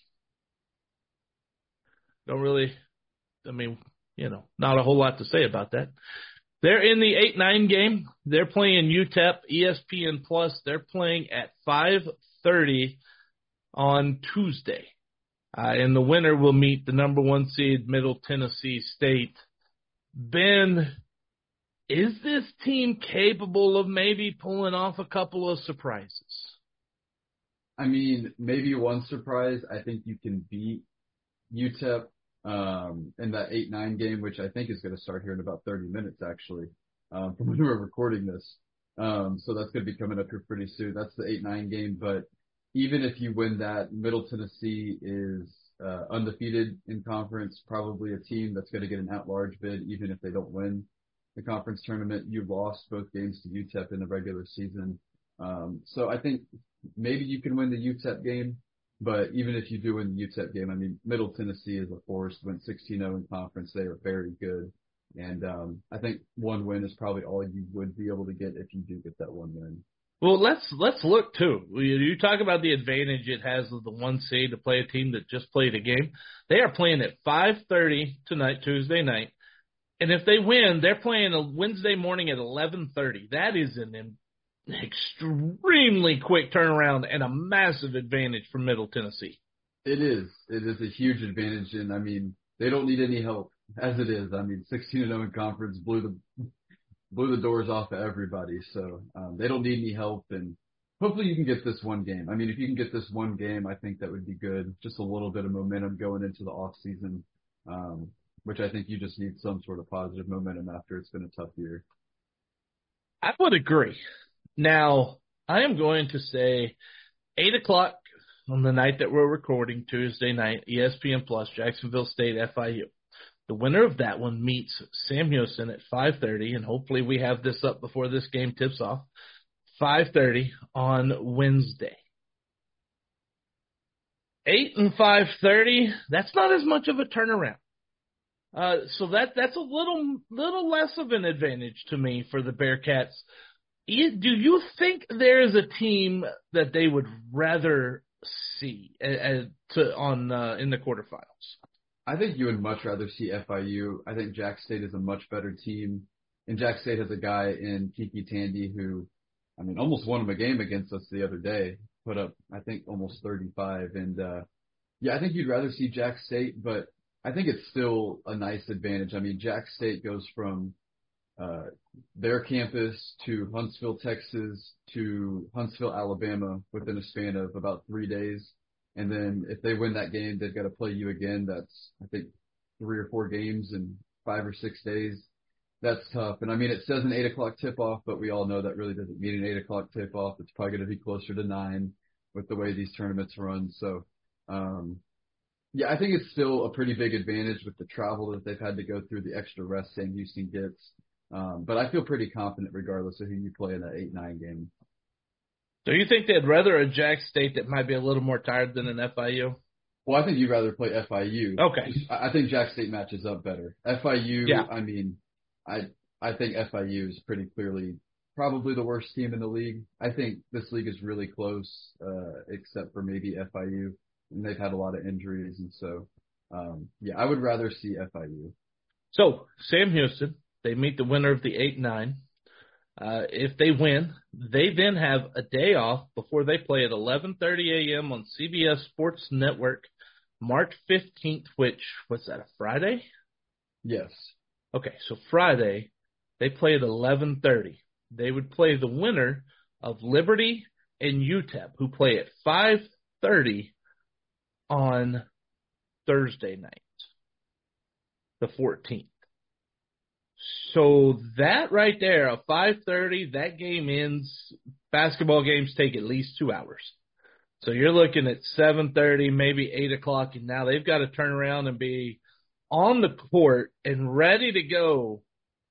don't really, I mean, you know, not a whole lot to say about that. They're in the eight nine game. They're playing U T E P, E S P N Plus. They're playing at five thirty on Tuesday. Uh, and the winner will meet the number one seed, Middle Tennessee State. Ben, is this team capable of maybe pulling off a couple of surprises? I mean, maybe one surprise. I think you can beat U T E P um, in that eight nine game, which I think is going to start here in about thirty minutes, actually, um, from when we're recording this. Um, so that's going to be coming up here pretty soon. That's the eight nine game. But even if you win that, Middle Tennessee is uh, undefeated in conference, probably a team that's going to get an at-large bid, even if they don't win the conference tournament. You lost both games to U T E P in the regular season. Um, so I think maybe you can win the U T E P game. But even if you do win the U T E P game, I mean, Middle Tennessee is a force, went sixteen oh in conference. They are very good. And um, I think one win is probably all you would be able to get if you do get that one win. Well, let's let's look, too. You talk about the advantage it has of the one seed to play a team that just played a game. They are playing at five thirty tonight, Tuesday night. And if they win, they're playing a Wednesday morning at eleven thirty. That is an extremely quick turnaround and a massive advantage for Middle Tennessee. It is. It is a huge advantage, and I mean, they don't need any help as it is. I mean, sixteen and oh in conference blew the blew the doors off of everybody, so um, they don't need any help. And hopefully, you can get this one game. I mean, if you can get this one game, I think that would be good. Just a little bit of momentum going into the off season, um, which I think you just need some sort of positive momentum after it's been a tough year. I would agree. Now, I am going to say eight o'clock on the night that we're recording, Tuesday night, E S P N Plus, Jacksonville State, F I U. The winner of that one meets Sam Houston at five thirty, and hopefully we have this up before this game tips off, five thirty on Wednesday. eight and five thirty, that's not as much of a turnaround. Uh, so that that's a little little less of an advantage to me for the Bearcats. Do you think there is a team that they would rather see uh, to, on uh, in the quarterfinals? I think you would much rather see F I U. I think Jack State is a much better team, and Jack State has a guy in Kiki Tandy who, I mean, almost won him a game against us the other day. Put up, I think, almost thirty-five. And uh, yeah, I think you'd rather see Jack State, but I think it's still a nice advantage. I mean, Jack State goes from Uh, their campus to Huntsville, Texas, to Huntsville, Alabama within a span of about three days. And then if they win that game, they've got to play you again. That's, I think, three or four games in five or six days. That's tough. And I mean, it says an eight o'clock tip-off, but we all know that really doesn't mean an eight o'clock tip-off. It's probably going to be closer to nine with the way these tournaments run. So, um, Yeah, I think it's still a pretty big advantage with the travel that they've had to go through, the extra rest Sam Houston gets. Um, but I feel pretty confident regardless of who you play in that eight nine game. Do you think they'd rather a Jack State that might be a little more tired than an F I U? Well, I think you'd rather play F I U. Okay. I I think Jack State matches up better. F I U, Yeah. I mean, I I think F I U is pretty clearly probably the worst team in the league. I think this league is really close, uh, except for maybe F I U, and they've had a lot of injuries, and so um, yeah, I would rather see F I U. So Sam Houston, they meet the winner of the eight nine. Uh, if they win, they then have a day off before they play at eleven thirty a.m. on C B S Sports Network, March fifteenth, which, was that, a Friday? Yes. Okay, so Friday, they play at eleven thirty. They would play the winner of Liberty and U T E P, who play at five thirty on Thursday night, the fourteenth. So that right there, a five thirty, that game ends. Basketball games take at least two hours. So you're looking at seven thirty, maybe eight o'clock, and now they've got to turn around and be on the court and ready to go.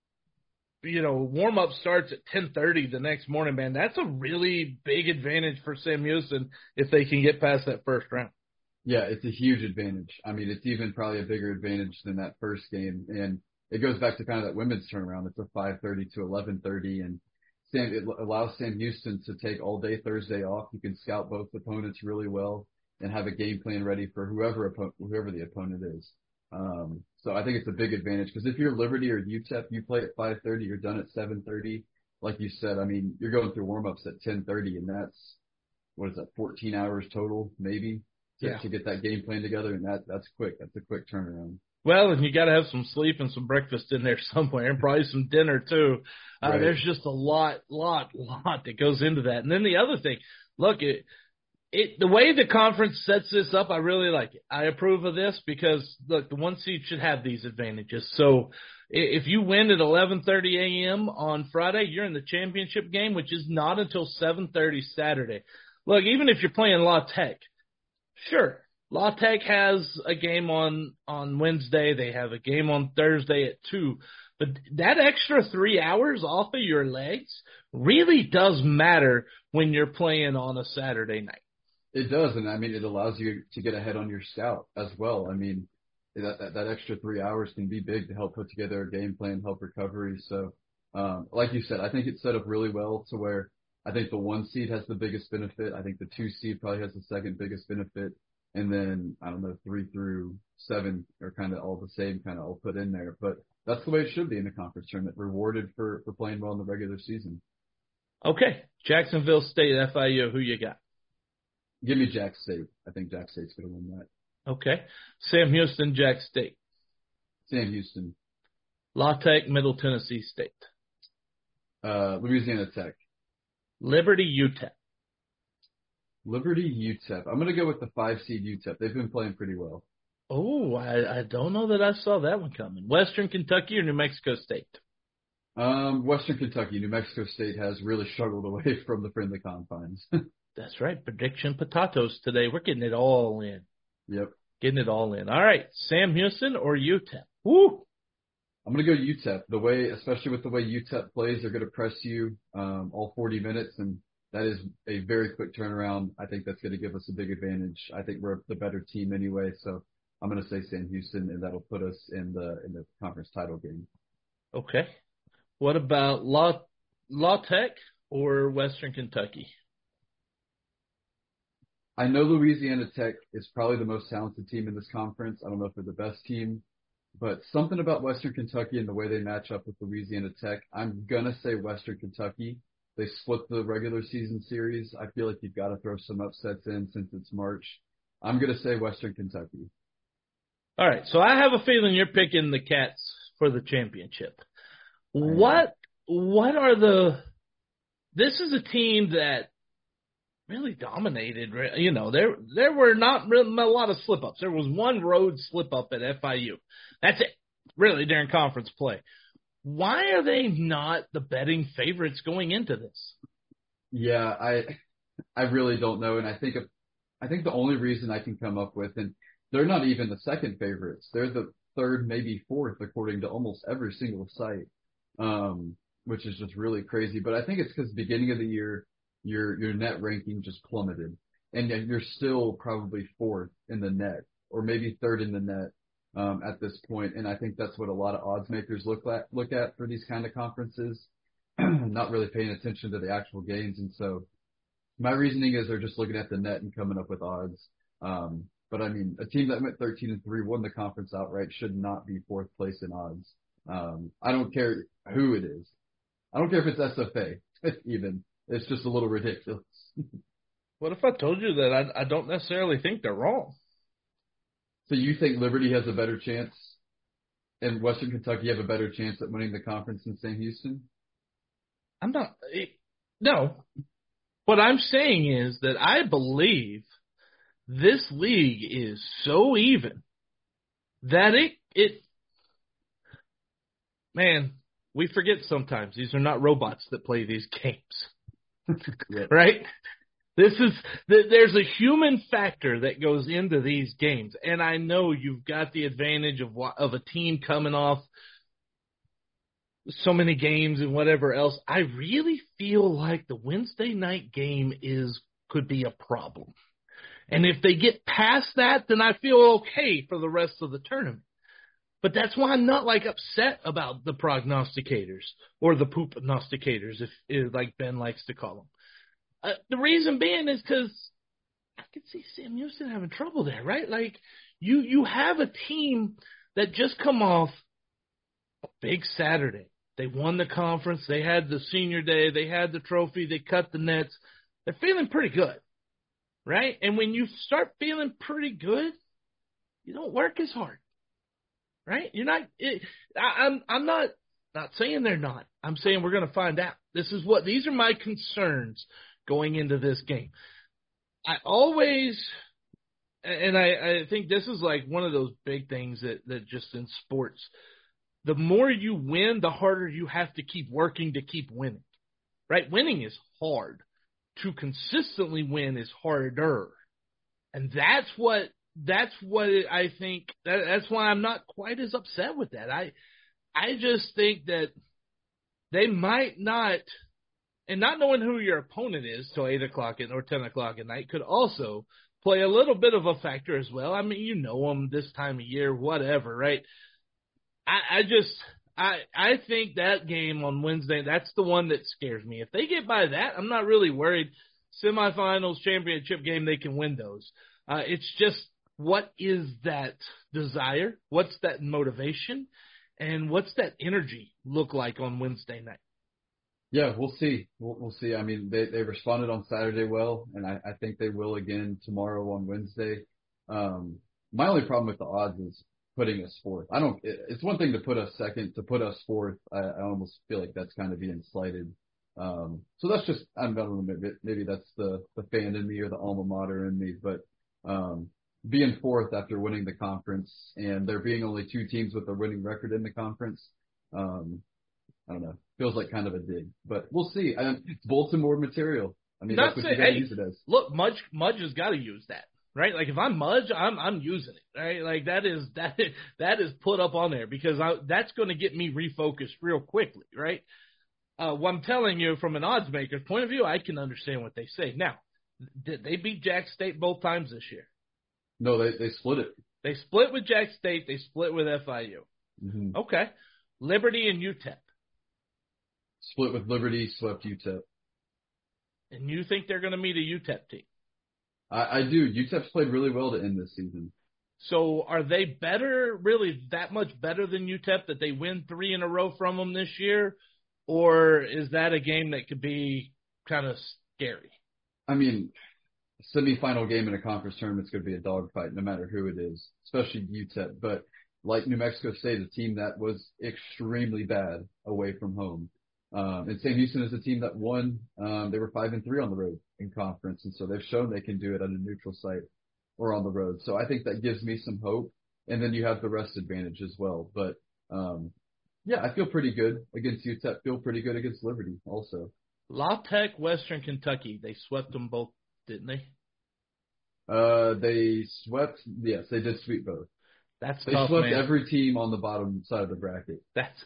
You know, warm-up starts at ten thirty the next morning, man. That's a really big advantage for Sam Houston if they can get past that first round. Yeah, it's a huge advantage. I mean, it's even probably a bigger advantage than that first game. And it goes back to kind of that women's turnaround. It's a five thirty to eleven thirty, and Sam, it allows Sam Houston to take all day Thursday off. You can scout both opponents really well and have a game plan ready for whoever whoever the opponent is. Um, so I think it's a big advantage because if you're Liberty or U T E P, you play at five thirty, you're done at seven thirty. Like you said, I mean, you're going through warm-ups at ten thirty, and that's, what is that, fourteen hours total, maybe, to, Yeah. to get that game plan together, and that that's quick. That's a quick turnaround. Well, and you got to have some sleep and some breakfast in there somewhere, and probably some dinner too. Uh, Right. There's just a lot, lot, lot that goes into that. And then the other thing, look, it, it the way the conference sets this up, I really like it. I approve of this because, look, the one seed should have these advantages. So i- if you win at eleven thirty a.m. on Friday, you're in the championship game, which is not until seven thirty Saturday. Look, even if you're playing La Tech, sure. La Tech has a game on, on Wednesday. They have a game on Thursday at two. But that extra three hours off of your legs really does matter when you're playing on a Saturday night. It does, and I mean, it allows you to get ahead on your scout as well. I mean, that, that, that extra three hours can be big to help put together a game plan, help recovery. So, um, like you said, I think it's set up really well to where I think the one seed has the biggest benefit. I think the two seed probably has the second biggest benefit. And then, I don't know, three through seven are kind of all the same, kind of all put in there. But that's the way it should be in the conference tournament, rewarded for, for playing well in the regular season. Okay, Jacksonville State, F I U, who you got? Give me Jack State. I think Jack State's going to win that. Okay, Sam Houston, Jack State. Sam Houston. La Tech, Middle Tennessee State. Uh, Louisiana Tech. Liberty, U T E P. Liberty, U T E P. I'm going to go with the five seed U T E P. They've been playing pretty well. Oh, I, I don't know that I saw that one coming. Western Kentucky or New Mexico State? Um, Western Kentucky. New Mexico State has really struggled away from the friendly confines. That's right. Prediction potatoes today. We're getting it all in. Yep. Getting it all in. All right. Sam Houston or U T E P? Woo! I'm going to go U T E P. The way, especially with the way U T E P plays, they're going to press you um, all forty minutes, and that is a very quick turnaround. I think that's going to give us a big advantage. I think we're the better team anyway, so I'm going to say Sam Houston, and that'll put us in the in the conference title game. Okay. What about La, La Tech or Western Kentucky? I know Louisiana Tech is probably the most talented team in this conference. I don't know if they're the best team, but something about Western Kentucky and the way they match up with Louisiana Tech, I'm going to say Western Kentucky. They split the regular season series. I feel like you've got to throw some upsets in since it's March. I'm going to say Western Kentucky. All right. So I have a feeling you're picking the Cats for the championship. What, what are the, this is a team that really dominated. You know, there, there were not really a lot of slip ups. There was one road slip up at F I U. That's it, really, during conference play. Why are they not the betting favorites going into this? Yeah, I I really don't know, and I think I think the only reason I can come up with, and they're not even the second favorites. They're the third, maybe fourth, according to almost every single site, um, which is just really crazy. But I think it's because beginning of the year, your your net ranking just plummeted, and yet you're still probably fourth in the net, or maybe third in the net um, at this point. And I think that's what a lot of odds makers look at look at for these kind of conferences, not really paying attention to the actual games. And so my reasoning is they're just looking at the net and coming up with odds. Um, but I mean, a team that went thirteen and three, won the conference outright, should not be fourth place in odds. Um, I don't care who it is. I don't care if it's S F A even. It's just a little ridiculous. What if I told you that I, I don't necessarily think they're wrong? So you think Liberty has a better chance and Western Kentucky have a better chance at winning the conference than Sam Houston? I'm not – no. What I'm saying is that I believe this league is so even that it it man, we forget sometimes these are not robots that play these games. Yeah. Right? This is there's a human factor that goes into these games, and I know you've got the advantage of of a team coming off so many games and whatever else. I really feel like the Wednesday night game is could be a problem. And if they get past that, then I feel okay for the rest of the tournament. But that's why I'm not like upset about the prognosticators or the poop-nosticators, if, if like Ben likes to call them. Uh, the reason being is because I could see Sam Houston having trouble there, right? Like you, you have a team that just come off a big Saturday. They won the conference. They had the senior day. They had the trophy. They cut the nets. They're feeling pretty good, right? And when you start feeling pretty good, you don't work as hard, right? You're not. It, I, I'm. I'm not. Not saying they're not. I'm saying we're going to find out. This is what. These are my concerns going into this game. I always, and I, I think this is like one of those big things that, that just in sports, the more you win, the harder you have to keep working to keep winning, right? Winning is hard. To consistently win is harder. And that's what, that's what it, I think, that, that's why I'm not quite as upset with that. I, I just think that they might not, and not knowing who your opponent is till eight o'clock at, or ten o'clock at night could also play a little bit of a factor as well. I mean, you know them this time of year, whatever, right? I, I just, I, I think that game on Wednesday, that's the one that scares me. If they get by that, I'm not really worried. Semifinals, championship game, they can win those. Uh, it's just, what is that desire? What's that motivation? And what's that energy look like on Wednesday night? Yeah, we'll see. We'll, we'll see. I mean, they, they responded on Saturday well, and I, I think they will again tomorrow on Wednesday. Um, my only problem with the odds is putting us fourth. I don't. It, it's one thing to put us second. To put us fourth, I, I almost feel like that's kind of being slighted. Um, so that's just. I don't know. Maybe, maybe that's the the fan in me or the alma mater in me. But um, being fourth after winning the conference, and there being only two teams with a winning record in the conference. Um, I don't know. Feels like kind of a dig, but we'll see. I, it's bulletin board material. I mean, Not that's what say, you got to hey, use it as. Look, Mudge, Mudge has got to use that, right? Like if I'm Mudge, I'm I'm using it, right? Like that is that that is put up on there because I, that's going to get me refocused real quickly, right? Uh, what I'm telling you from an odds maker's point of view, I can understand what they say. Now, did they beat Jack State both times this year? No, they they split it. They split with Jack State. They split with F I U. Mm-hmm. Okay, Liberty and U T E P. Split with Liberty, swept U T E P. And you think they're going to meet a U T E P team? I, I do. U T E P's played really well to end this season. So are they better, really that much better than U T E P that they win three in a row from them this year? Or is that a game that could be kind of scary? I mean, semifinal game in a conference tournament is going to be a dogfight no matter who it is, especially U T E P. But like New Mexico State, a team that was extremely bad away from home. Um, and Sam Houston is a team that won. Um, they were five and three on the road in conference, and so they've shown they can do it at a neutral site or on the road. So I think that gives me some hope. And then you have the rest advantage as well. But um, yeah, I feel pretty good against U T E P. Feel pretty good against Liberty also. La Tech, Western Kentucky, they swept them both, didn't they? Uh, they swept. Yes, they did sweep both. That's They tough, swept man. every team on the bottom side of the bracket. That's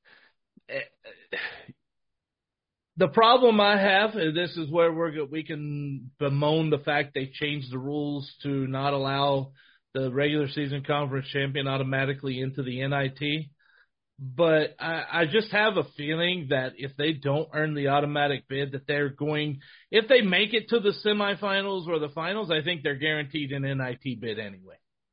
the problem I have. Is this is where we're we can bemoan the fact they changed the rules to not allow the regular season conference champion automatically into the N I T. But I, I just have a feeling that if they don't earn the automatic bid, that they're going, if they make it to the semifinals or the finals, I think they're guaranteed an N I T bid anyway.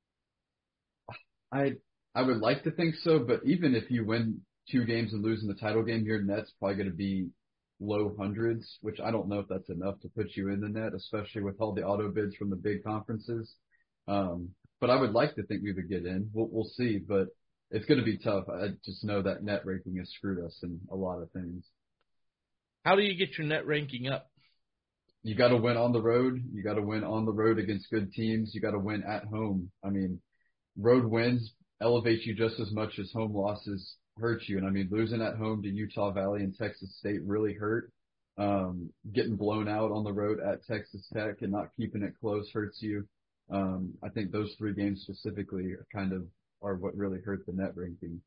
I I would like to think so, but even if you win two games and lose in the title game, your net's probably going to be low hundreds, which I don't know if that's enough to put you in the net, especially with all the auto bids from the big conferences. Um, but I would like to think we would get in. We'll, we'll see, but it's going to be tough. I just know that net ranking has screwed us in a lot of things. How do you get your net ranking up? You got to win on the road. You got to win on the road against good teams. You got to win at home. I mean, road wins elevate you just as much as home losses hurt you. And I mean, losing at home to Utah Valley and Texas State really hurt. Um, getting blown out on the road at Texas Tech and not keeping it close hurts you. Um, I think those three games specifically are kind of are what really hurt the net ranking.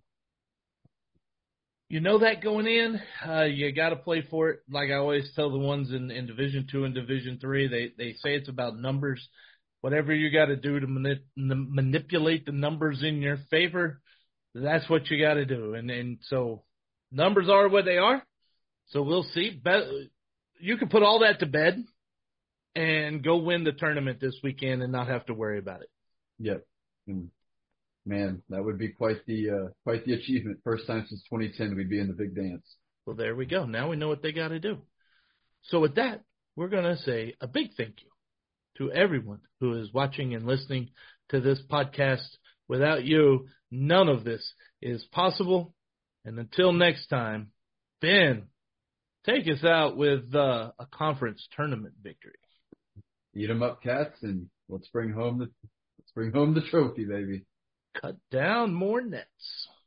You know that going in, uh, you got to play for it. Like I always tell the ones in, in Division Two and Division Three, they they say it's about numbers. Whatever you got to do to manip- manipulate the numbers in your favor, that's what you got to do. And and so numbers are what they are. So we'll see. Be- you can put all that to bed and go win the tournament this weekend and not have to worry about it. Yep. And man, that would be quite the uh, quite the achievement. First time since twenty ten we'd be in the big dance. Well, there we go. Now we know what they got to do. So with that, we're going to say a big thank you to everyone who is watching and listening to this podcast. Without you, none of this is possible. And until next time, Ben, take us out with uh, a conference tournament victory. Eat 'em up, Cats, and let's bring home the let's bring home the trophy, baby. Cut down more nets.